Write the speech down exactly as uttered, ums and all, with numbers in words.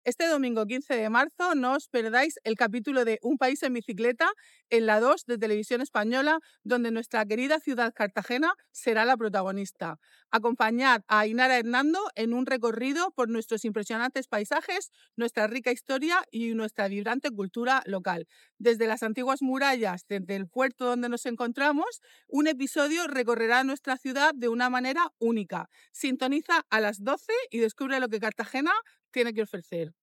Este domingo quince de marzo no os perdáis el capítulo de Un país en bicicleta en la dos de Televisión Española, donde nuestra querida ciudad Cartagena será la protagonista. Acompañad a Ainara Hernando en un recorrido por nuestros impresionantes paisajes, nuestra rica historia y nuestra vibrante cultura local. Desde las antiguas murallas, desde el puerto donde nos encontramos, un episodio recorrerá nuestra ciudad de una manera única. Sintoniza a las doce y descubre lo que Cartagena tiene que ofrecer.